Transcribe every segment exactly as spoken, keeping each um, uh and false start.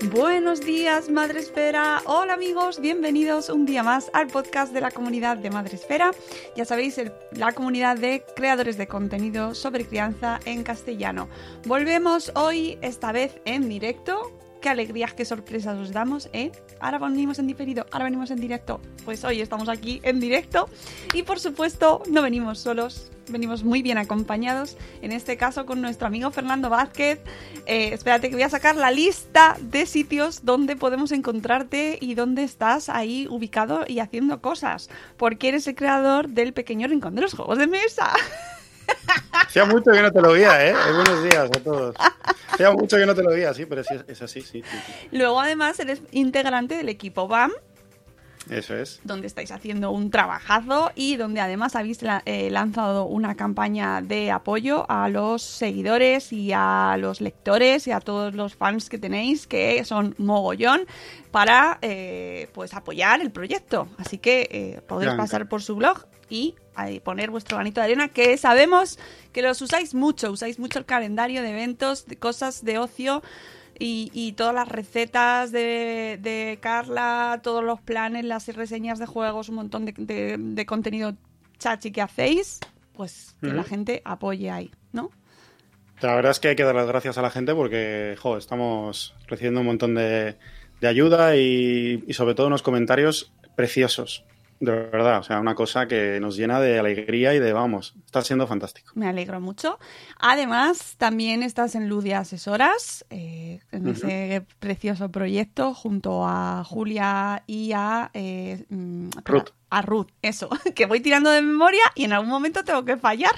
Buenos días, Madresfera. Hola amigos, bienvenidos un día más al podcast de la comunidad de Madresfera. Ya sabéis, el, la comunidad de creadores de contenido sobre crianza en castellano. Volvemos hoy, esta vez en directo. Qué alegrías, qué sorpresas os damos, ¿eh? Ahora venimos en diferido, ahora venimos en directo. Pues hoy estamos aquí en directo y por supuesto no venimos solos, venimos muy bien acompañados. En este caso con nuestro amigo Fernando Vázquez. Eh, espérate que voy a sacar la lista de sitios donde podemos encontrarte y donde estás ahí ubicado y haciendo cosas. Porque eres el creador del Pequeño Rincón de los Juegos de Mesa. Hacía mucho que no te lo oía, ¿eh? Buenos días a todos. Hacía mucho que no te lo oía, sí, pero sí, es así, sí, sí, sí. Luego, además, eres integrante del equipo B A M. Eso es. Donde estáis haciendo un trabajazo y donde además habéis la, eh, lanzado una campaña de apoyo a los seguidores y a los lectores y a todos los fans que tenéis, que son mogollón, para eh, pues apoyar el proyecto. Así que eh, podéis Blanca. pasar por su blog y ahí poner vuestro granito de arena, que sabemos que los usáis mucho, usáis mucho el calendario de eventos, de cosas de ocio. Y, y todas las recetas de, de Carla, todos los planes, las reseñas de juegos, un montón de, de, de contenido chachi que hacéis, pues que uh-huh. la gente apoye ahí, ¿no? La verdad es que hay que dar las gracias a la gente porque, jo, estamos recibiendo un montón de, de ayuda y, y sobre todo unos comentarios preciosos. De verdad, o sea, una cosa que nos llena de alegría y de, vamos, está siendo fantástico. Me alegro mucho. Además, también estás en Ludia Asesoras, eh, en uh-huh. ese precioso proyecto, junto a Julia y a... Eh, Ruth. A Ruth, eso, que voy tirando de memoria y en algún momento tengo que fallar.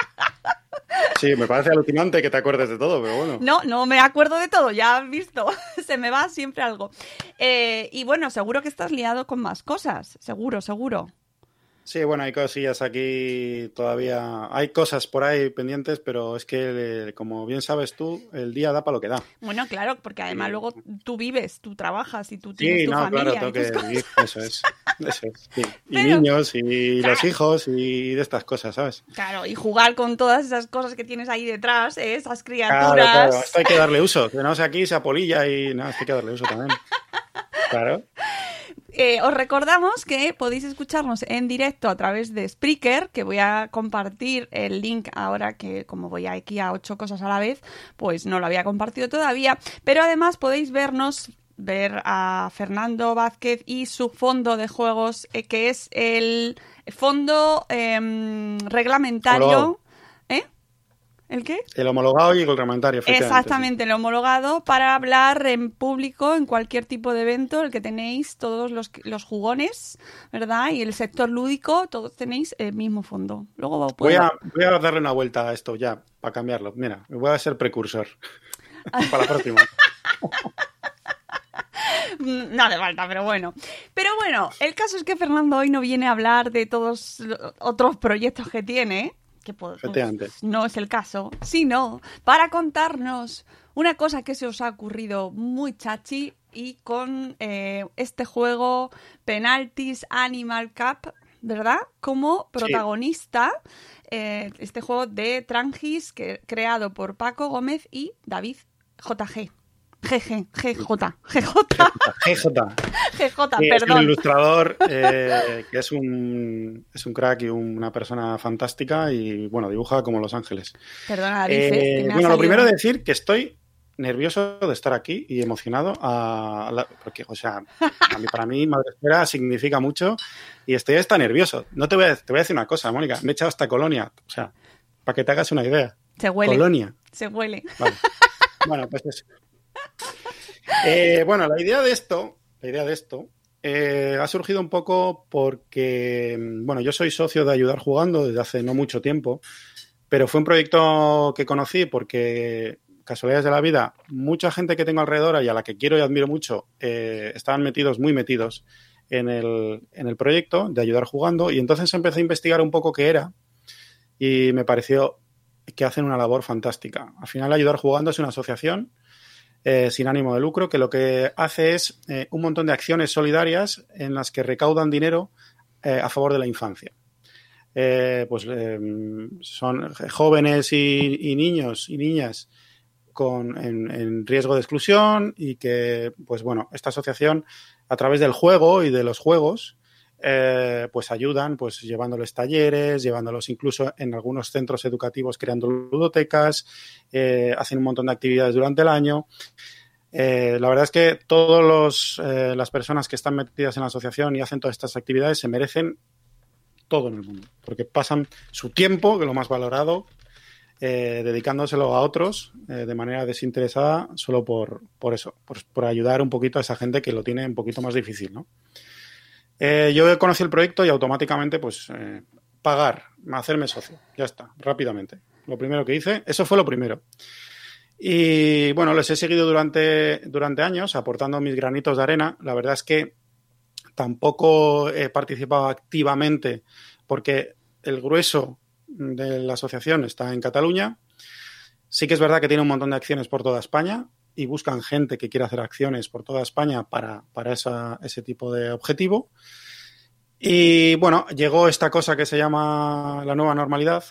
Sí, me parece alucinante que te acuerdes de todo, pero bueno. No, no me acuerdo de todo, ya has visto, se me va siempre algo. Eh, y bueno, seguro que estás liado con más cosas, seguro, seguro. Sí, bueno, hay cosillas aquí todavía, hay cosas por ahí pendientes, pero es que, como bien sabes tú, el día da para lo que da. Bueno, claro, porque además sí. Luego tú vives, tú trabajas y tú tienes sí, tu no, familia. Claro, tengo que vivir, eso es, eso es, sí. Y pero, niños, y claro. los hijos, y de estas cosas, ¿sabes? Claro, y jugar con todas esas cosas que tienes ahí detrás, ¿eh? Esas criaturas. Claro, claro, esto hay que darle uso, que no sea aquí, se apolilla y no, esto hay que darle uso también. Claro. Eh, os recordamos que podéis escucharnos en directo a través de Spreaker, que voy a compartir el link ahora que como voy aquí a ocho cosas a la vez, pues no lo había compartido todavía, pero además podéis vernos, ver a Fernando Vázquez y su fondo de juegos, eh, que es el fondo eh, reglamentario... Homologado. ¿Eh? ¿El qué? El homologado y el reglamentario. Exactamente, sí. el homologado para hablar en público en cualquier tipo de evento, el que tenéis todos los, los jugones, ¿verdad? Y el sector lúdico, todos tenéis el mismo fondo. Luego voy, a, voy a darle una vuelta a esto ya, para cambiarlo. Mira, voy a ser precursor para la próxima. No hace falta, pero bueno. Pero bueno, el caso es que Fernando hoy no viene a hablar de todos los otros proyectos que tiene, que pues, no es el caso, sino para contarnos una cosa que se os ha ocurrido muy chachi y con eh, este juego Penalties Animal Cup, ¿verdad? Como protagonista, sí. eh, este juego de Trangis, que, creado por Paco Gómez y David J G. G G, G J, G J. G J. G J, sí, perdón. Es un ilustrador eh, que es un, es un crack y una persona fantástica y, bueno, dibuja como Los Ángeles. Perdona, David. Eh, eh, bueno, lo primero es decir que estoy nervioso de estar aquí y emocionado a, a la, porque, o sea, a mí, para mí Madresfera significa mucho y estoy hasta nervioso. No te voy a, te voy a decir una cosa, Mónica, me he echado hasta Colonia, o sea, para que te hagas una idea. Se huele. Colonia. Se huele. Vale. Bueno, pues eso. Eh, bueno, la idea de esto, la idea de esto eh, ha surgido un poco porque, bueno, yo soy socio de Ayudar Jugando desde hace no mucho tiempo, pero fue un proyecto que conocí porque, casualidades de la vida, mucha gente que tengo alrededor y a la que quiero y admiro mucho eh, estaban metidos, muy metidos en el, en el proyecto de Ayudar Jugando y entonces empecé a investigar un poco qué era y me pareció que hacen una labor fantástica. Al final, Ayudar Jugando es una asociación Eh, sin ánimo de lucro, que lo que hace es eh, un montón de acciones solidarias en las que recaudan dinero eh, a favor de la infancia. Eh, pues eh, son jóvenes y, y niños y niñas con, en, en riesgo de exclusión y que, pues bueno, esta asociación a través del juego y de los juegos eh, pues ayudan pues llevándoles talleres, llevándolos incluso en algunos centros educativos creando ludotecas, eh, hacen un montón de actividades durante el año. Eh, la verdad es que todas eh, las personas que están metidas en la asociación y hacen todas estas actividades se merecen todo en el mundo, porque pasan su tiempo, que es lo más valorado, eh, dedicándoselo a otros eh, de manera desinteresada, solo por, por eso, por, por ayudar un poquito a esa gente que lo tiene un poquito más difícil, ¿no? Eh, yo conocí el proyecto y automáticamente, pues, eh, pagar, hacerme socio, ya está, rápidamente. Lo primero que hice, eso fue lo primero. Y bueno, les he seguido durante, durante años aportando mis granitos de arena. La verdad es que tampoco he participado activamente porque el grueso de la asociación está en Cataluña. Sí que es verdad que tiene un montón de acciones por toda España y buscan gente que quiera hacer acciones por toda España para, para esa, ese tipo de objetivo. Y bueno, llegó esta cosa que se llama la nueva normalidad.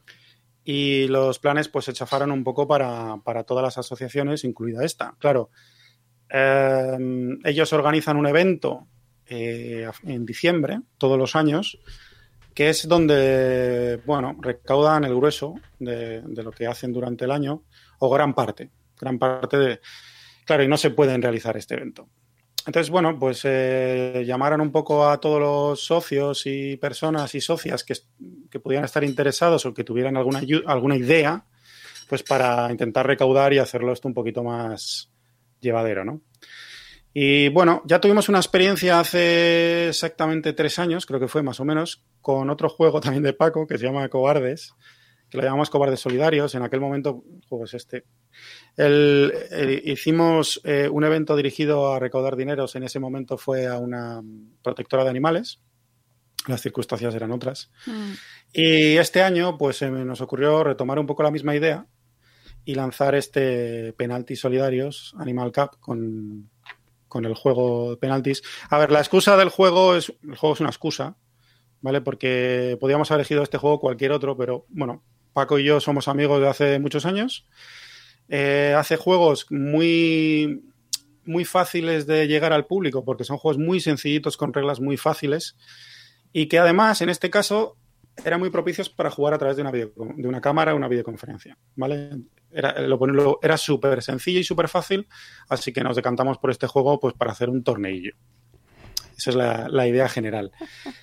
Y los planes pues se chafaron un poco para, para todas las asociaciones, incluida esta. Claro, eh, ellos organizan un evento eh, en diciembre, todos los años, que es donde, bueno, recaudan el grueso de, de lo que hacen durante el año, o gran parte, gran parte de... Claro, y no se pueden realizar este evento. Entonces, bueno, pues eh, llamaron un poco a todos los socios y personas y socias que, que pudieran estar interesados o que tuvieran alguna, alguna idea, pues para intentar recaudar y hacerlo esto un poquito más llevadero, ¿no? Y bueno, ya tuvimos una experiencia hace exactamente tres años, creo que fue más o menos, con otro juego también de Paco que se llama Cobardes, que lo llamamos Cobardes Solidarios. En aquel momento, el juego es este. El, el, hicimos eh, un evento dirigido a recaudar dineros. En ese momento fue a una protectora de animales. Las circunstancias eran otras. Mm. Y este año, pues, eh, nos ocurrió retomar un poco la misma idea y lanzar este Penaltis Solidarios, Animal Cup, con, con el juego de penaltis. A ver, la excusa del juego es... El juego es una excusa, ¿vale? Porque podíamos haber elegido este juego cualquier otro, pero, bueno, Paco y yo somos amigos de hace muchos años. Eh, hace juegos muy, muy fáciles de llegar al público porque son juegos muy sencillitos con reglas muy fáciles y que además en este caso eran muy propicios para jugar a través de una, video, de una cámara o una videoconferencia, ¿vale? Era, lo, lo, era súper sencillo y súper fácil, así que nos decantamos por este juego pues para hacer un torneillo. Esa es la, la idea general.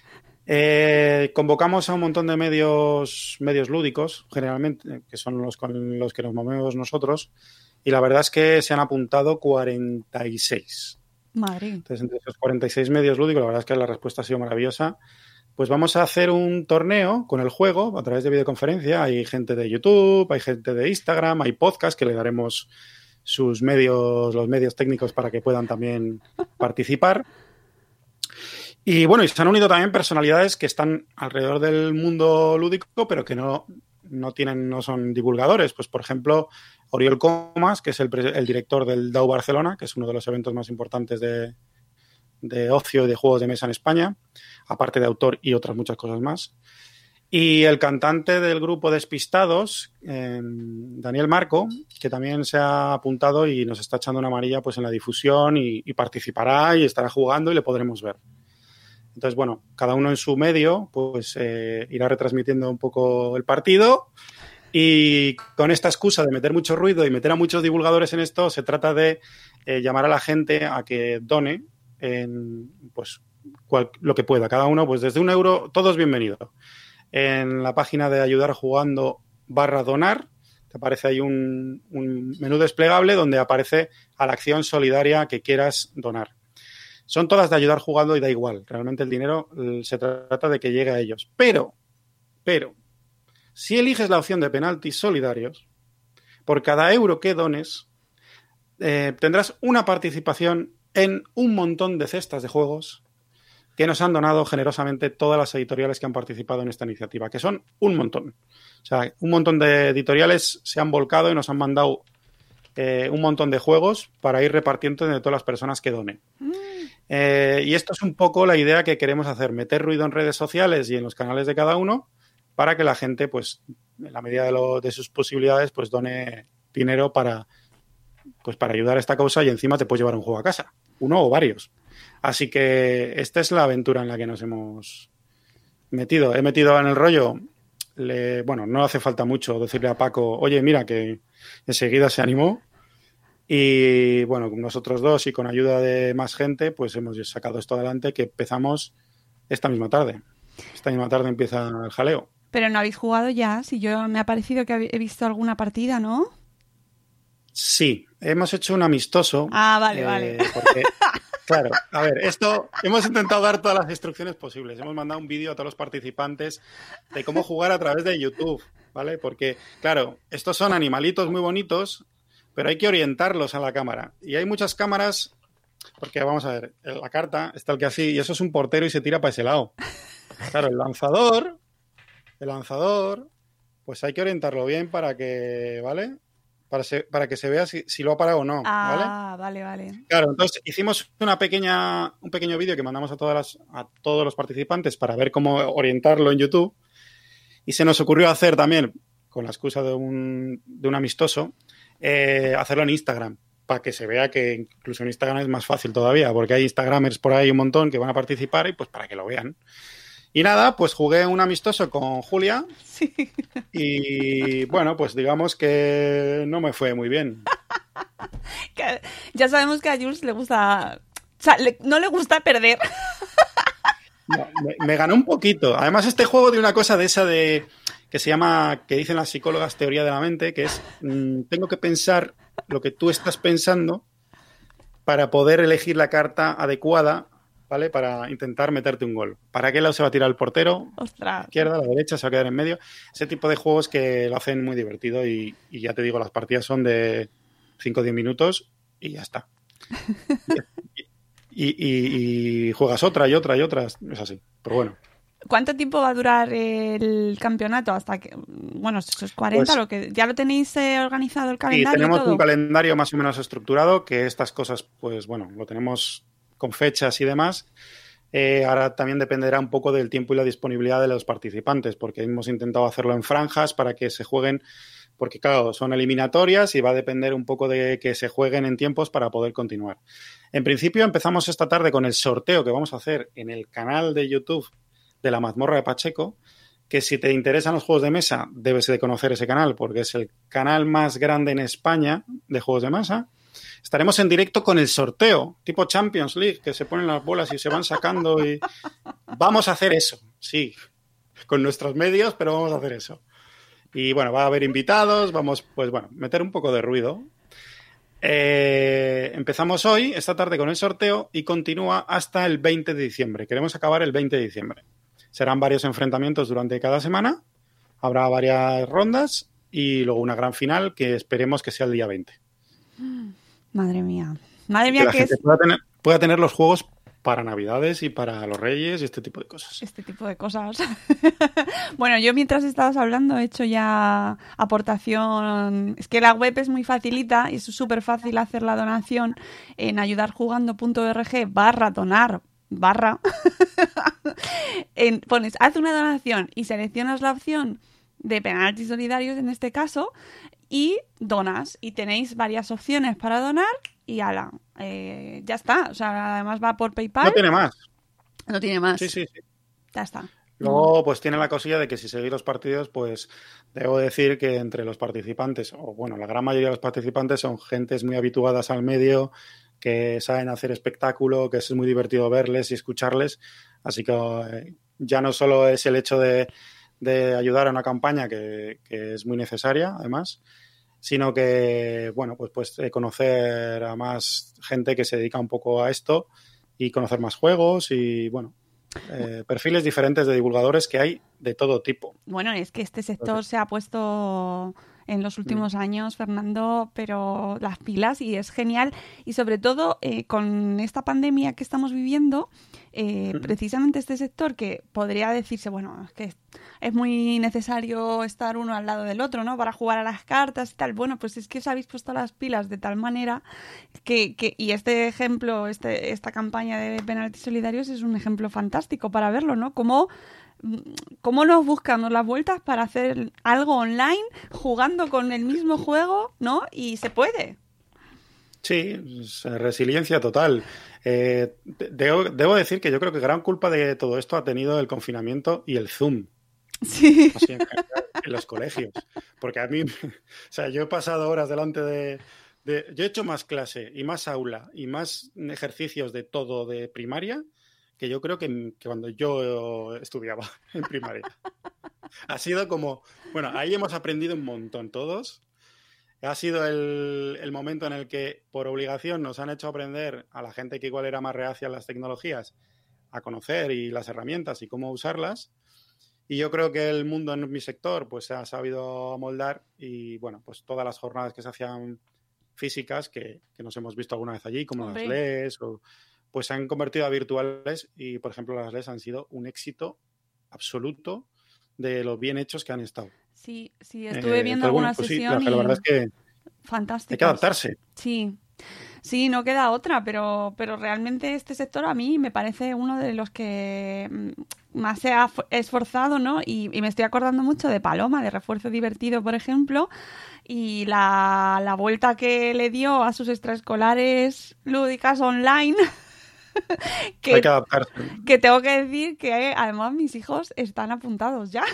Eh, convocamos a un montón de medios, medios lúdicos, generalmente, que son los con los que nos movemos nosotros, y la verdad es que se han apuntado cuarenta y seis. Madre. Entonces, entre esos cuarenta y seis medios lúdicos, la verdad es que la respuesta ha sido maravillosa. Pues vamos a hacer un torneo con el juego a través de videoconferencia. Hay gente de YouTube, hay gente de Instagram, hay podcast que le daremos sus medios, los medios técnicos para que puedan también participar. Y bueno, y se han unido también personalidades que están alrededor del mundo lúdico, pero que no, no tienen, no son divulgadores. Pues, por ejemplo, Oriol Comas, que es el, el director del D A O Barcelona, que es uno de los eventos más importantes de, de ocio y de juegos de mesa en España, aparte de autor y otras muchas cosas más. Y el cantante del grupo Despistados, eh, Daniel Marco, que también se ha apuntado y nos está echando una amarilla pues, en la difusión y, y participará y estará jugando y le podremos ver. Entonces, bueno, cada uno en su medio pues eh, irá retransmitiendo un poco el partido y con esta excusa de meter mucho ruido y meter a muchos divulgadores en esto, se trata de eh, llamar a la gente a que done en, pues, cual, lo que pueda. Cada uno, pues desde un euro, todos bienvenidos. En la página de ayudar jugando barra donar, te aparece ahí un, un menú desplegable donde aparece a la acción solidaria que quieras donar. Son todas de ayudar jugando y da igual. Realmente el dinero se trata de que llegue a ellos. Pero, pero, si eliges la opción de penaltis solidarios, por cada euro que dones, eh, tendrás una participación en un montón de cestas de juegos que nos han donado generosamente todas las editoriales que han participado en esta iniciativa, que son un montón. O sea, un montón de editoriales se han volcado y nos han mandado eh, un montón de juegos para ir repartiendo entre todas las personas que donen. Mm. Eh, y esto es un poco la idea que queremos hacer, meter ruido en redes sociales y en los canales de cada uno para que la gente, pues, en la medida de, lo, de sus posibilidades, pues done dinero para, pues para ayudar a esta causa y encima te puedes llevar un juego a casa, uno o varios. Así que esta es la aventura en la que nos hemos metido. He metido en el rollo, le, bueno, no hace falta mucho decirle a Paco, oye, mira, que enseguida se animó. Y bueno, nosotros dos y con ayuda de más gente, pues hemos sacado esto adelante, que empezamos esta misma tarde. Esta misma tarde empieza el jaleo. Pero no habéis jugado ya, si yo me ha parecido que he visto alguna partida, ¿no? Sí, hemos hecho un amistoso. Ah, vale, eh, vale. Porque, claro, a ver, esto hemos intentado dar todas las instrucciones posibles. Hemos mandado un vídeo a todos los participantes de cómo jugar a través de YouTube, ¿vale? Porque, claro, estos son animalitos muy bonitos, pero hay que orientarlos a la cámara. Y hay muchas cámaras, porque vamos a ver, la carta está el que así, y eso es un portero y se tira para ese lado. Claro, el lanzador, el lanzador, pues hay que orientarlo bien para que, ¿vale? Para, se, para que se vea si, si lo ha parado o no, ¿vale? Ah, vale, vale. Claro, entonces hicimos una pequeña, un pequeño vídeo que mandamos a, todas las, a todos los participantes para ver cómo orientarlo en YouTube, y se nos ocurrió hacer también, con la excusa de un, de un amistoso, Eh, hacerlo en Instagram, para que se vea que incluso en Instagram es más fácil todavía, porque hay Instagramers por ahí un montón que van a participar y pues para que lo vean. Y nada, pues jugué un amistoso con Julia sí. Y bueno, pues digamos que no me fue muy bien. Que ya sabemos que a Jules le gusta, o sea, le, no le gusta perder. No, me, me ganó un poquito. Además, este juego de una cosa de esa de que se llama, que dicen las psicólogas, teoría de la mente, que es mmm, tengo que pensar lo que tú estás pensando para poder elegir la carta adecuada, ¿vale? Para intentar meterte un gol. ¿Para qué lado se va a tirar el portero? Ostras. A la izquierda, a la derecha, se va a quedar en medio. Ese tipo de juegos que lo hacen muy divertido y, y ya te digo, las partidas son de cinco o diez minutos y ya está. y, y, y juegas otra y otra y otra. Es así, pero bueno. ¿Cuánto tiempo va a durar el campeonato? Hasta que, bueno, esos cuarenta, pues, lo que ya lo tenéis eh, organizado el calendario. Sí, tenemos y todo. Un calendario más o menos estructurado, que estas cosas, pues bueno, lo tenemos con fechas y demás. Eh, ahora también dependerá un poco del tiempo y la disponibilidad de los participantes, porque hemos intentado hacerlo en franjas para que se jueguen, porque claro, son eliminatorias y va a depender un poco de que se jueguen en tiempos para poder continuar. En principio empezamos esta tarde con el sorteo que vamos a hacer en el canal de YouTube de la Mazmorra de Pacheco, que si te interesan los juegos de mesa debes de conocer ese canal porque es el canal más grande en España de juegos de mesa. Estaremos en directo con el sorteo, tipo Champions League, que se ponen las bolas y se van sacando y vamos a hacer eso, sí, con nuestros medios, pero vamos a hacer eso. Y bueno, va a haber invitados, vamos, pues bueno, meter un poco de ruido. Eh, empezamos hoy, esta tarde, con el sorteo y continúa hasta el veinte de diciembre. Queremos acabar el veinte de diciembre. Serán varios enfrentamientos durante cada semana, habrá varias rondas y luego una gran final que esperemos que sea el día veinte. Madre mía. Madre mía, que la que gente es... pueda tener, pueda tener los juegos para Navidades y para los Reyes y este tipo de cosas. Este tipo de cosas. Bueno, yo mientras estabas hablando he hecho ya aportación. Es que la web es muy facilita y es súper fácil hacer la donación en ayudarjugando.org barra donar barra. en, pones, haz una donación y seleccionas la opción de penaltis solidarios en este caso y donas. Y tenéis varias opciones para donar y ala, eh, ya está. O sea, además va por PayPal. No tiene más. No tiene más. Sí, sí, sí. Ya está. Luego, pues tiene la cosilla de que si seguís los partidos, pues debo decir que entre los participantes, o bueno, la gran mayoría de los participantes son gentes muy habituadas al medio, que saben hacer espectáculo, que es muy divertido verles y escucharles. Así que eh, ya no solo es el hecho de, de ayudar a una campaña que, que es muy necesaria, además, sino que, bueno, pues, pues eh, conocer a más gente que se dedica un poco a esto y conocer más juegos y, bueno, eh, perfiles diferentes de divulgadores que hay de todo tipo. Bueno, es que este sector se ha puesto en los últimos mm. años, Fernando, pero las pilas y es genial. Y sobre todo eh, con esta pandemia que estamos viviendo, eh, mm. precisamente este sector que podría decirse, bueno, es que es muy necesario estar uno al lado del otro, ¿no? Para jugar a las cartas y tal. Bueno, pues es que os habéis puesto las pilas de tal manera que, que y este ejemplo, este, esta campaña de penaltis solidarios es un ejemplo fantástico para verlo, ¿no? Como ¿cómo nos buscamos las vueltas para hacer algo online jugando con el mismo juego, ¿no? Y se puede. Sí, es resiliencia total. Eh, debo, debo decir que yo creo que gran culpa de todo esto ha tenido el confinamiento y el Zoom. Sí. Así en, en los colegios. Porque a mí, o sea, yo he pasado horas delante de, de... Yo he hecho más clase y más aula y más ejercicios de todo de primaria que yo creo que, que cuando yo estudiaba en primaria. Ha sido como... Bueno, ahí hemos aprendido un montón todos. Ha sido el, el momento en el que, por obligación, nos han hecho aprender a la gente que igual era más reacia a las tecnologías a conocer y las herramientas y cómo usarlas. Y yo creo que el mundo en mi sector pues se ha sabido amoldar y, bueno, pues todas las jornadas que se hacían físicas, que, que nos hemos visto alguna vez allí, como Hombre. las L E S, o, pues se han convertido a virtuales y, por ejemplo, las L E S han sido un éxito absoluto de los bien hechos que han estado. Sí, sí, estuve viendo eh, alguna bueno, pues sesión sí, y... la verdad es que fantástico. Hay que adaptarse. Sí, sí, no queda otra, pero, pero realmente este sector a mí me parece uno de los que más se ha esforzado, ¿no? Y, y me estoy acordando mucho de Paloma, de Refuerzo Divertido, por ejemplo, y la, la vuelta que le dio a sus extraescolares lúdicas online. que, Hay que adaptarse. Que tengo que decir que además mis hijos están apuntados ya.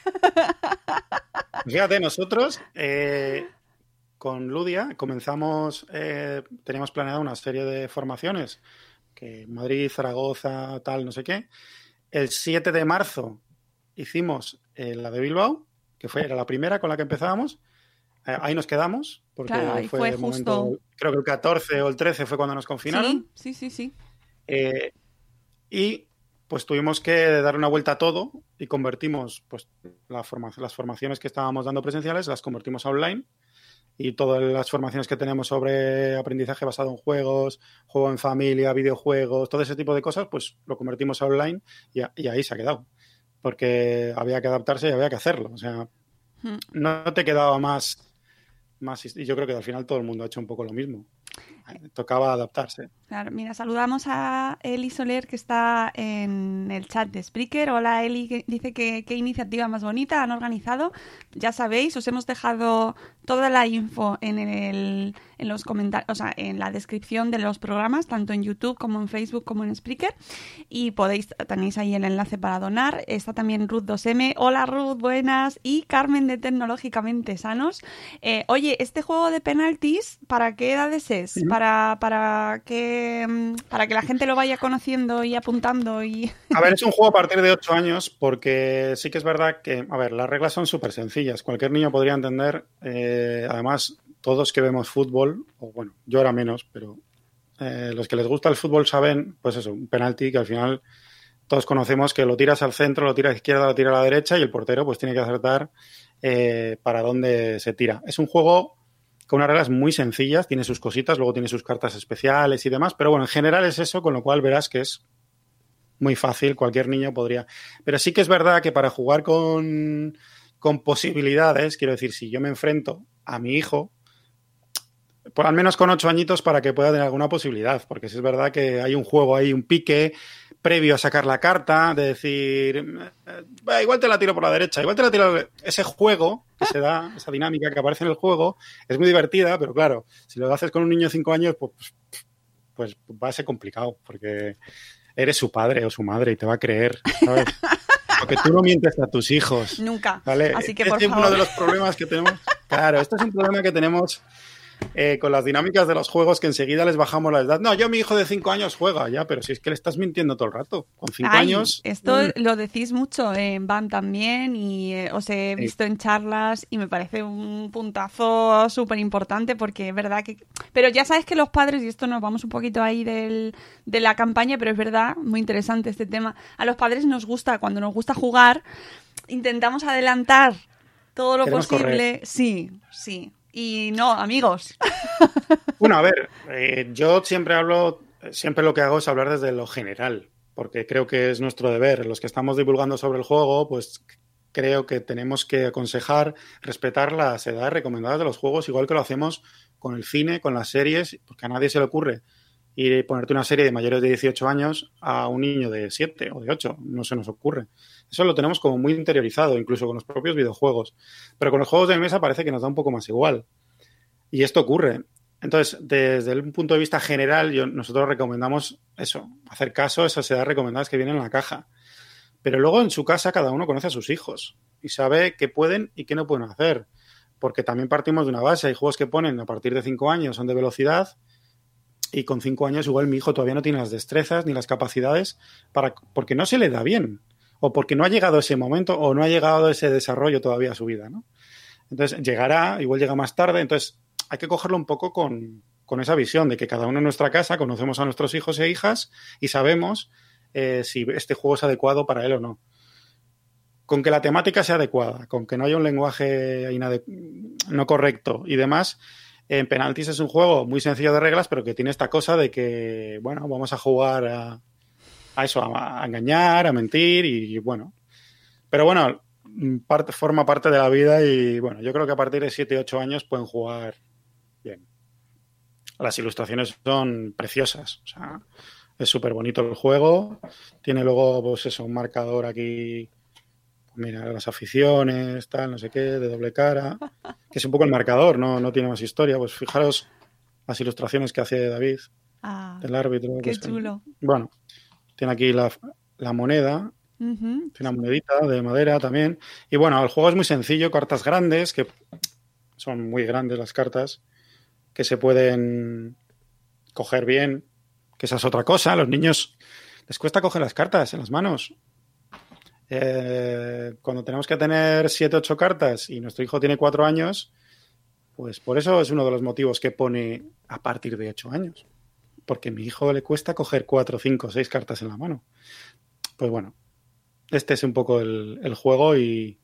Fíjate, nosotros eh, con Ludia comenzamos, eh, teníamos planeado una serie de formaciones, que Madrid, Zaragoza, tal, no sé qué. El siete de marzo hicimos eh, la de Bilbao, que fue era la primera con la que empezábamos. Eh, ahí nos quedamos, porque claro, ahí fue, fue de justo... momento, creo que el catorce o el trece fue cuando nos confinaron. Sí, sí, sí, sí. Eh, y pues tuvimos que dar una vuelta a todo y convertimos pues la forma, las formaciones que estábamos dando presenciales, las convertimos a online, y todas las formaciones que tenemos sobre aprendizaje basado en juegos, juego en familia, videojuegos, todo ese tipo de cosas, pues lo convertimos a online y, a, y ahí se ha quedado, porque había que adaptarse y había que hacerlo. O sea, hmm. no te quedaba más, más, y yo creo que al final todo el mundo ha hecho un poco lo mismo. Tocaba adaptarse. Claro, mira, saludamos a Eli Soler, que está en el chat de Spreaker. Hola, Eli, que dice que qué iniciativa más bonita han organizado. Ya sabéis, os hemos dejado toda la info en el en los comentarios, o sea, en la descripción de los programas, tanto en YouTube como en Facebook como en Spreaker. Y podéis, tenéis ahí el enlace para donar. Está también Ruth dos eme. Hola, Ruth, buenas. Y Carmen de Tecnológicamente Sanos. Eh, oye, este juego de penaltis, ¿para qué edades es? Uh-huh. Para, para que para que la gente lo vaya conociendo y apuntando y... A ver, es un juego a partir de ocho años, porque sí que es verdad que, a ver, las reglas son súper sencillas. Cualquier niño podría entender, eh, además, todos que vemos fútbol, o bueno, yo ahora menos, pero eh, los que les gusta el fútbol saben, pues eso, un penalti que al final todos conocemos que lo tiras al centro, lo tiras a la izquierda, lo tiras a la derecha y el portero pues tiene que acertar eh, para dónde se tira. Es un juego con unas reglas muy sencillas, tiene sus cositas, luego tiene sus cartas especiales y demás, pero bueno, en general es eso, con lo cual verás que es muy fácil, cualquier niño podría. Pero sí que es verdad que para jugar con, con posibilidades, quiero decir, si yo me enfrento a mi hijo, por al menos con ocho añitos para que pueda tener alguna posibilidad, porque sí es verdad que hay un juego ahí, un pique previo a sacar la carta, de decir, eh, igual te la tiro por la derecha, igual te la tiro... Ese juego que se da, esa dinámica que aparece en el juego, es muy divertida, pero claro, si lo haces con un niño de cinco años, pues, pues va a ser complicado, porque eres su padre o su madre y te va a creer, ¿sabes? Porque tú no mientes a tus hijos. Nunca. ¿Vale? Así que, este por es favor. Uno de los problemas que tenemos. Claro, este es un problema que tenemos eh, con las dinámicas de los juegos, que enseguida les bajamos la edad. No, yo mi hijo de cinco años juega ya, pero si es que le estás mintiendo todo el rato. Con cinco Ay, años... Esto mmm. lo decís mucho en B A M también y eh, os he visto sí. en charlas y me parece un puntazo súper importante, porque es verdad que... Pero ya sabes que los padres, y esto nos vamos un poquito ahí del, de la campaña, pero es verdad, muy interesante este tema. A los padres nos gusta, cuando nos gusta jugar, intentamos adelantar todo lo Queremos posible. Correr. Sí, sí. Y no, amigos. Bueno, a ver, eh, yo siempre hablo, siempre lo que hago es hablar desde lo general, porque creo que es nuestro deber. Los que estamos divulgando sobre el juego, pues creo que tenemos que aconsejar, respetar las edades recomendadas de los juegos, igual que lo hacemos con el cine, con las series, porque a nadie se le ocurre y ponerte una serie de mayores de dieciocho años a un niño de siete o de ocho. No se nos ocurre. Eso lo tenemos como muy interiorizado, incluso con los propios videojuegos. Pero con los juegos de mesa parece que nos da un poco más igual. Y esto ocurre. Entonces, desde un punto de vista general, yo, nosotros recomendamos eso, hacer caso a esas edades recomendadas que vienen en la caja. Pero luego en su casa cada uno conoce a sus hijos y sabe qué pueden y qué no pueden hacer. Porque también partimos de una base. Hay juegos que ponen a partir de cinco años, son de velocidad, y con cinco años igual mi hijo todavía no tiene las destrezas ni las capacidades para, porque no se le da bien, o porque no ha llegado ese momento, o no ha llegado ese desarrollo todavía a su vida, ¿no? Entonces llegará, igual llega más tarde, entonces hay que cogerlo un poco con, con esa visión de que cada uno en nuestra casa conocemos a nuestros hijos e hijas y sabemos eh, si este juego es adecuado para él o no. Con que la temática sea adecuada, con que no haya un lenguaje inade- no correcto y demás. En Penalties es un juego muy sencillo de reglas, pero que tiene esta cosa de que, bueno, vamos a jugar a, a eso, a, a engañar, a mentir y, bueno. Pero bueno, parte, forma parte de la vida y, bueno, yo creo que a partir de siete u ocho años pueden jugar bien. Las ilustraciones son preciosas, o sea, es súper bonito el juego. Tiene luego, pues eso, un marcador aquí... Mira, las aficiones, tal, no sé qué, de doble cara, que es un poco el marcador, no, no tiene más historia. Pues fijaros las ilustraciones que hace David, ah, del árbitro. Qué Pues, chulo. Bueno, tiene aquí la, la moneda, uh-huh. Tiene una monedita de madera también. Y bueno, el juego es muy sencillo, cartas grandes, que son muy grandes las cartas, que se pueden coger bien, que esa es otra cosa. A los niños les cuesta coger las cartas en las manos. Eh, cuando tenemos que tener siete ocho cartas y nuestro hijo tiene cuatro años, pues por eso es uno de los motivos que pone a partir de ocho años. Porque a mi hijo le cuesta coger cuatro, cinco, seis cartas en la mano. Pues bueno, este es un poco el, el juego y,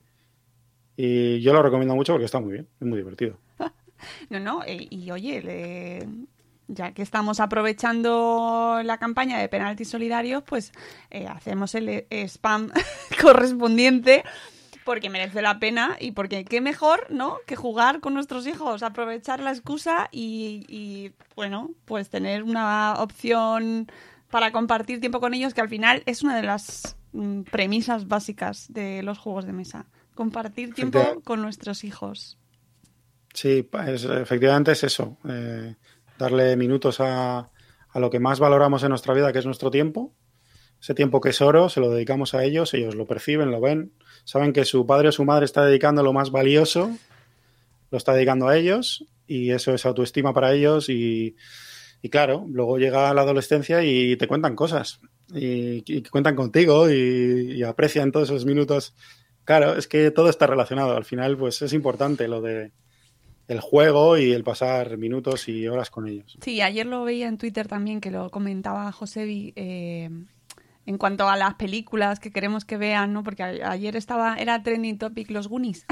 y yo lo recomiendo mucho porque está muy bien, es muy divertido. No, no, y, y oye, le... ya que estamos aprovechando la campaña de penaltis solidarios, pues eh, hacemos el spam correspondiente porque merece la pena y porque qué mejor, ¿no?, que jugar con nuestros hijos, aprovechar la excusa y, y bueno, pues tener una opción para compartir tiempo con ellos, que al final es una de las mm, premisas básicas de los juegos de mesa, compartir tiempo con nuestros hijos. Sí, es, efectivamente es eso. Eh... darle minutos a, a lo que más valoramos en nuestra vida, que es nuestro tiempo. Ese tiempo que es oro, se lo dedicamos a ellos, ellos lo perciben, lo ven, saben que su padre o su madre está dedicando lo más valioso, lo está dedicando a ellos, y eso es autoestima para ellos, y, y claro, luego llega la adolescencia y te cuentan cosas, y, y cuentan contigo, y, y aprecian todos esos minutos. Claro, es que todo está relacionado, al final pues es importante lo de el juego y el pasar minutos y horas con ellos. Sí, ayer lo veía en Twitter también, que lo comentaba Josebi, eh, en cuanto a las películas que queremos que vean, ¿no? Porque a- ayer estaba, era trending topic los Goonies.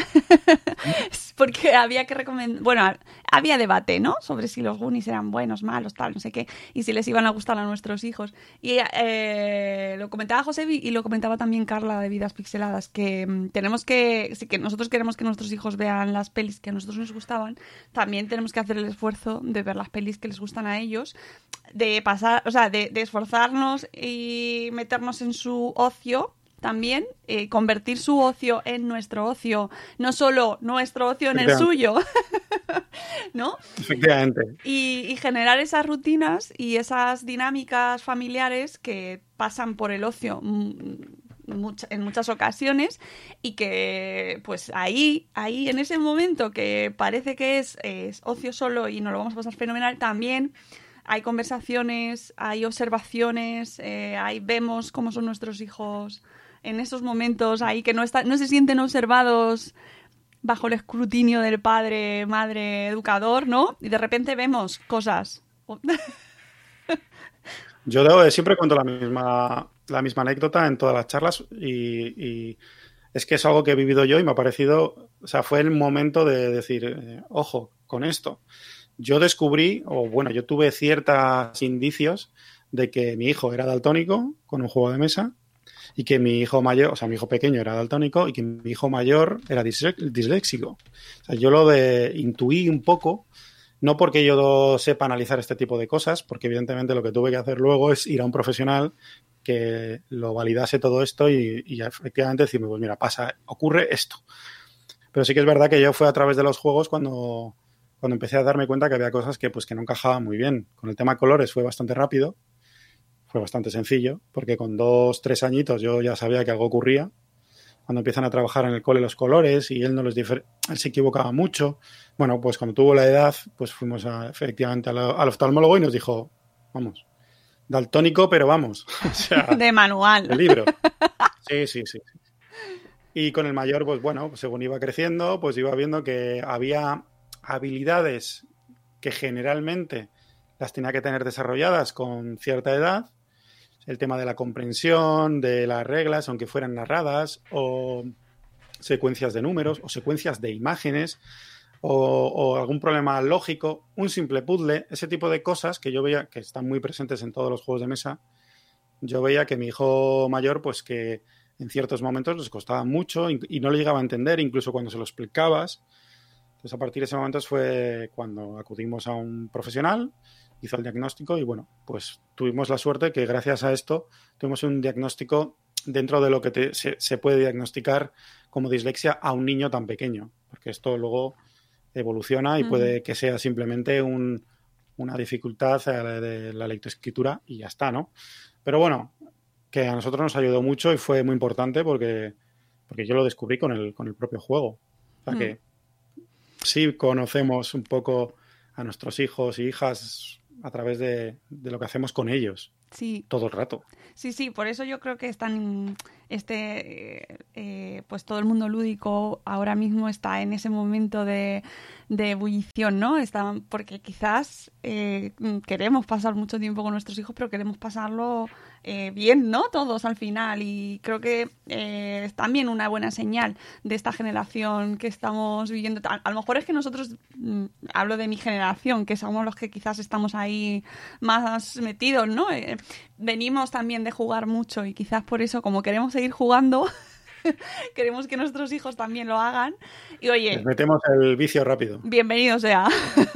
Porque había que recomendar, bueno, había debate, ¿no?, sobre si los Goonies eran buenos, malos, tal, no sé qué, y si les iban a gustar a nuestros hijos. Y eh, lo comentaba Josebi y lo comentaba también Carla de Vidas Pixeladas, que mm, tenemos que, si que nosotros queremos que nuestros hijos vean las pelis que a nosotros nos gustaban, también tenemos que hacer el esfuerzo de ver las pelis que les gustan a ellos, de pasar, o sea, de, de esforzarnos y meternos en su ocio también, eh, convertir su ocio en nuestro ocio, no solo nuestro ocio en el suyo, ¿no? Efectivamente. Y, y generar esas rutinas y esas dinámicas familiares que pasan por el ocio much- en muchas ocasiones y que pues ahí, ahí en ese momento que parece que es, es ocio solo y nos lo vamos a pasar fenomenal, también hay conversaciones, hay observaciones, eh, ahí vemos cómo son nuestros hijos en esos momentos, ahí que no, está, no se sienten observados bajo el escrutinio del padre, madre, educador, ¿no? Y de repente vemos cosas. Yo debo de, siempre cuento la misma, la misma anécdota en todas las charlas y, y es que es algo que he vivido yo y me ha parecido, o sea, fue el momento de decir, eh, ojo, con esto. Yo descubrí, o bueno, yo tuve ciertos indicios de que mi hijo era daltónico con un juego de mesa y que mi hijo mayor, o sea, mi hijo pequeño era daltónico y que mi hijo mayor era disle- disléxico. O sea, yo lo de intuí un poco No porque yo sepa analizar este tipo de cosas, porque evidentemente lo que tuve que hacer luego es ir a un profesional que lo validase todo esto y, y efectivamente decirme, pues mira, pasa, ocurre esto. Pero sí que es verdad que yo fue a través de los juegos cuando, cuando empecé a darme cuenta que había cosas que, pues, que no encajaban muy bien. Con el tema colores fue bastante rápido, fue bastante sencillo, porque con dos, tres añitos yo ya sabía que algo ocurría. Cuando empiezan a trabajar en el cole los colores y él no los difer- él se equivocaba mucho. Bueno, pues cuando tuvo la edad, pues fuimos a, efectivamente al, al oftalmólogo y nos dijo, vamos, daltónico, pero vamos. O sea, de manual. El libro. Sí, sí, sí. Y con el mayor, pues bueno, según iba creciendo, pues iba viendo que había habilidades que generalmente las tenía que tener desarrolladas con cierta edad. El tema de la comprensión, de las reglas, aunque fueran narradas, o secuencias de números, o secuencias de imágenes, o, o algún problema lógico, un simple puzzle, ese tipo de cosas que yo veía que están muy presentes en todos los juegos de mesa. Yo veía que mi hijo mayor, pues que en ciertos momentos les costaba mucho y no le llegaba a entender, incluso cuando se lo explicabas. Entonces, a partir de ese momento fue cuando acudimos a un profesional, hizo el diagnóstico y, bueno, pues tuvimos la suerte que gracias a esto tuvimos un diagnóstico dentro de lo que te, se, se puede diagnosticar como dislexia a un niño tan pequeño, porque esto luego evoluciona y uh-huh. puede que sea simplemente un, una dificultad de la lectoescritura y ya está, ¿no? Pero bueno, que a nosotros nos ayudó mucho y fue muy importante porque, porque yo lo descubrí con el, con el propio juego. O sea uh-huh. que sí conocemos un poco a nuestros hijos y hijas a través de, de lo que hacemos con ellos. Sí. Todo el rato. Sí, sí, por eso yo creo que están este eh, pues todo el mundo lúdico ahora mismo está en ese momento de, de ebullición, ¿no? Está, porque quizás eh, queremos pasar mucho tiempo con nuestros hijos, pero queremos pasarlo eh, bien, ¿no? Todos al final. Y creo que eh, es también una buena señal de esta generación que estamos viviendo. A, a lo mejor es que nosotros, mm, hablo de mi generación, que somos los que quizás estamos ahí más metidos, ¿no? Eh, venimos también de jugar mucho y quizás por eso, como queremos seguir jugando, queremos que nuestros hijos también lo hagan. Y oye, les metemos el vicio rápido. Bienvenido sea.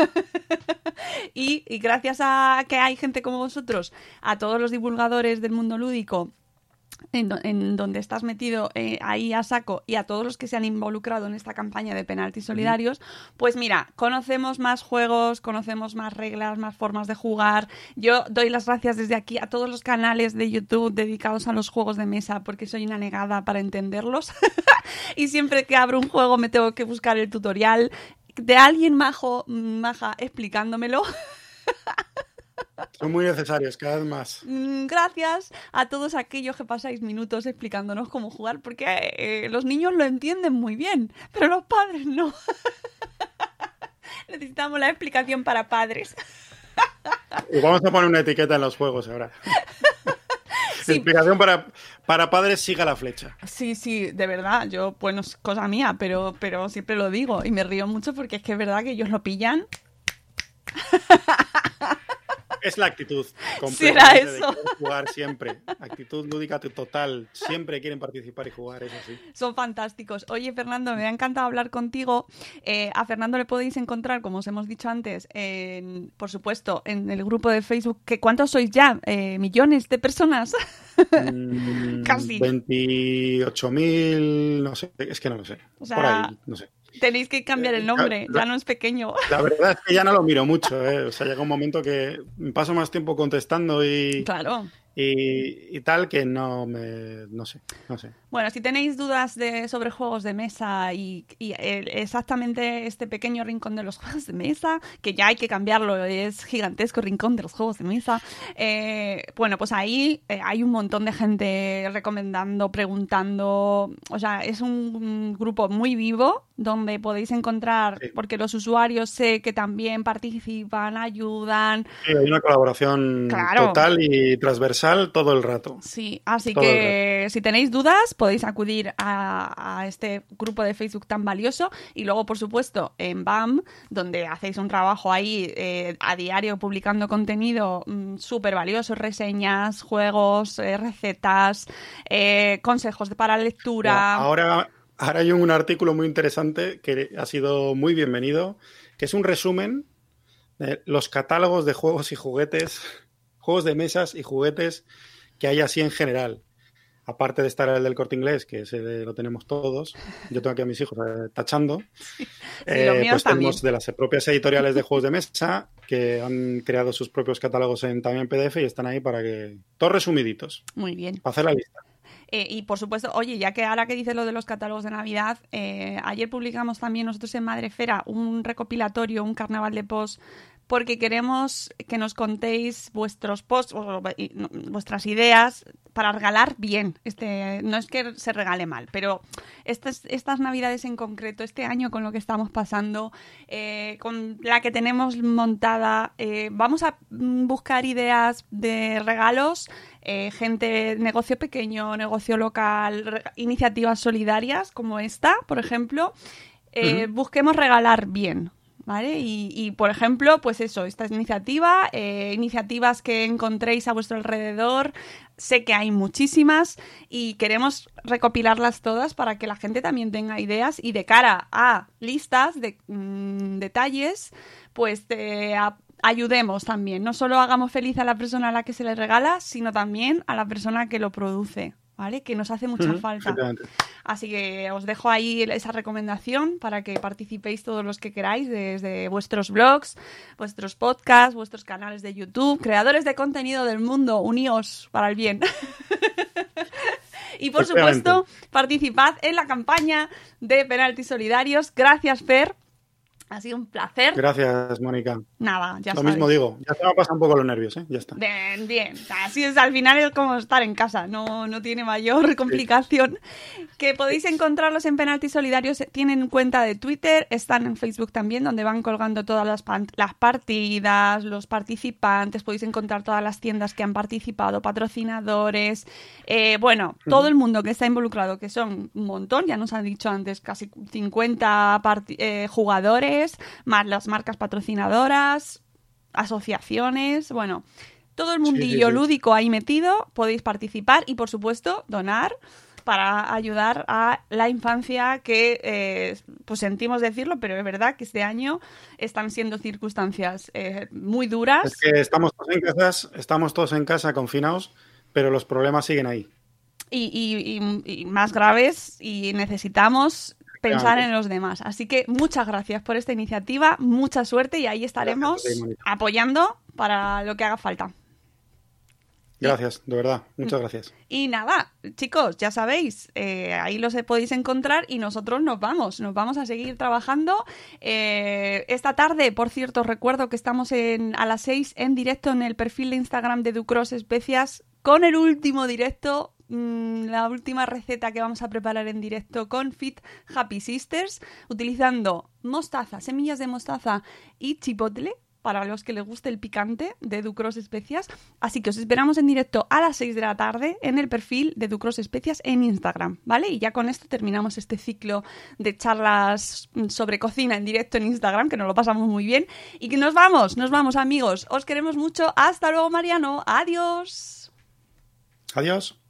y, y gracias a que hay gente como vosotros, a todos los divulgadores del mundo lúdico, En, do, en donde estás metido eh, ahí a saco, y a todos los que se han involucrado en esta campaña de penaltis solidarios, pues mira, conocemos más juegos, conocemos más reglas, más formas de jugar. Yo doy las gracias desde aquí a todos los canales de YouTube dedicados a los juegos de mesa, porque soy una negada para entenderlos y siempre que abro un juego me tengo que buscar el tutorial de alguien majo, maja explicándomelo. Son muy necesarios, cada vez más. Gracias a todos aquellos que pasáis minutos explicándonos cómo jugar, porque eh, los niños lo entienden muy bien, pero los padres no. Necesitamos la explicación para padres. Y vamos a poner una etiqueta en los juegos ahora. Sí. Explicación para, para padres, siga la flecha. Sí, sí, de verdad. Yo, pues no es cosa mía, pero, pero siempre lo digo y me río mucho porque es que es verdad que ellos lo pillan. Es la actitud completa de jugar siempre. Actitud lúdica total. Siempre quieren participar y jugar, eso sí. Son fantásticos. Oye, Fernando, me ha encantado hablar contigo. Eh, a Fernando le podéis encontrar, como os hemos dicho antes, en, por supuesto, en el grupo de Facebook. Que ¿cuántos sois ya? Eh, ¿Millones de personas? Mm, Casi. veintiocho mil, no sé, es que no lo sé. O sea, por ahí, no sé. Tenéis que cambiar el nombre, ya, ya no es pequeño. La verdad es que ya no lo miro mucho, ¿eh? O sea, llega un momento que paso más tiempo contestando y, claro. y, y tal que no me, no sé, no sé. Bueno, si tenéis dudas de, sobre juegos de mesa y, y el, exactamente este pequeño rincón de los juegos de mesa, que ya hay que cambiarlo, es gigantesco rincón de los juegos de mesa, eh, bueno, pues ahí eh, hay un montón de gente recomendando, preguntando, o sea, es un, un grupo muy vivo donde podéis encontrar, sí. Porque los usuarios sé que también participan, ayudan. Sí, hay una colaboración claro. total y transversal todo el rato. Sí, así todo que si tenéis dudas podéis acudir a, a este grupo de Facebook tan valioso y luego, por supuesto, en B A M, donde hacéis un trabajo ahí eh, a diario publicando contenido mmm, súper valioso, reseñas, juegos, eh, recetas, eh, consejos para lectura. Ahora... Ahora hay un artículo muy interesante que ha sido muy bienvenido, que es un resumen eh, los catálogos de juegos y juguetes, juegos de mesas y juguetes que hay así en general. Aparte de estar el del Corte Inglés, que ese lo tenemos todos, yo tengo aquí a mis hijos eh, tachando, Sí, eh, pues también. tenemos de las propias editoriales de juegos de mesa que han creado sus propios catálogos en también P D F y están ahí para que... Todos resumiditos. Muy bien. Para hacer la lista. Eh, y por supuesto, oye, ya que ahora que dices lo de los catálogos de Navidad, eh, ayer publicamos también nosotros en Madrefera un recopilatorio, un carnaval de posts, porque queremos que nos contéis vuestros posts, vuestras ideas para regalar bien. Este, no es que se regale mal, pero estas, estas Navidades en concreto, este año con lo que estamos pasando, eh, con la que tenemos montada, eh, vamos a buscar ideas de regalos, eh, gente, negocio pequeño, negocio local, re- iniciativas solidarias como esta, por ejemplo. Eh, uh-huh. Busquemos regalar bien. ¿Vale? Y, y, por ejemplo, pues eso, esta iniciativa, eh, iniciativas que encontréis a vuestro alrededor, sé que hay muchísimas y queremos recopilarlas todas para que la gente también tenga ideas y de cara a listas de mmm, detalles, pues te a, ayudemos también. No solo hagamos feliz a la persona a la que se le regala, sino también a la persona que lo produce. ¿Vale? Que nos hace mucha uh-huh, falta. Así que os dejo ahí esa recomendación para que participéis todos los que queráis desde vuestros blogs, vuestros podcasts, vuestros canales de YouTube, creadores de contenido del mundo, uníos para el bien. Y por supuesto, participad en la campaña de penaltis solidarios. Gracias, Fer. Ha sido un placer. Gracias, Mónica. Nada, ya Lo sabes. mismo digo. Ya se me pasan un poco los nervios, ¿eh? Ya está. Bien, bien. Así es, al final es como estar en casa. No, no tiene mayor complicación. Sí. Que podéis encontrarlos en Penaltis Solidarios. Tienen cuenta de Twitter. Están en Facebook también, donde van colgando todas las, pan- las partidas, los participantes. Podéis encontrar todas las tiendas que han participado, patrocinadores. Eh, bueno, uh-huh. todo el mundo que está involucrado, que son un montón. Ya nos han dicho antes, casi cincuenta part- eh, jugadores. Más las marcas patrocinadoras, asociaciones, bueno, todo el mundillo sí, sí, sí. lúdico ahí metido, podéis participar y, por supuesto, donar para ayudar a la infancia que, eh, pues sentimos decirlo, pero es verdad que este año están siendo circunstancias eh, muy duras. Es que estamos todos en casa, estamos todos en casa confinados, pero los problemas siguen ahí. Y, y, y, y más graves y necesitamos pensar en los demás. Así que muchas gracias por esta iniciativa, mucha suerte y ahí estaremos gracias, apoyando para lo que haga falta. Gracias, de verdad, muchas gracias. Y nada, chicos, ya sabéis, eh, ahí los podéis encontrar y nosotros nos vamos, nos vamos a seguir trabajando. Eh, esta tarde, por cierto, recuerdo que estamos en, a las seis en directo en el perfil de Instagram de Ducros Especias con el último directo, la última receta que vamos a preparar en directo con Fit Happy Sisters, utilizando mostaza, semillas de mostaza y chipotle, para los que les guste el picante de Ducros Especias. Así que os esperamos en directo a las seis de la tarde en el perfil de Ducros Especias en Instagram, ¿vale? Y ya con esto terminamos este ciclo de charlas sobre cocina en directo en Instagram, que nos lo pasamos muy bien. Y que nos vamos, nos vamos, amigos. Os queremos mucho. Hasta luego, Mariano. Adiós. Adiós.